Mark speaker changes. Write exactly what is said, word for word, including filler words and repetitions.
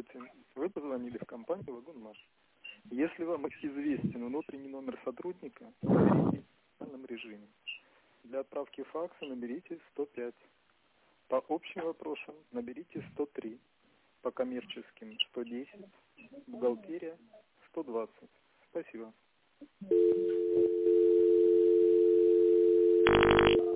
Speaker 1: Здравствуйте. Вы позвонили в компанию «Вагонмаш». Если вам известен внутренний номер сотрудника, наберите в специальном режиме. Для отправки факса наберите сто пять. По общим вопросам наберите сто три. По коммерческим сто десять. Бухгалтерия сто двадцать. Спасибо.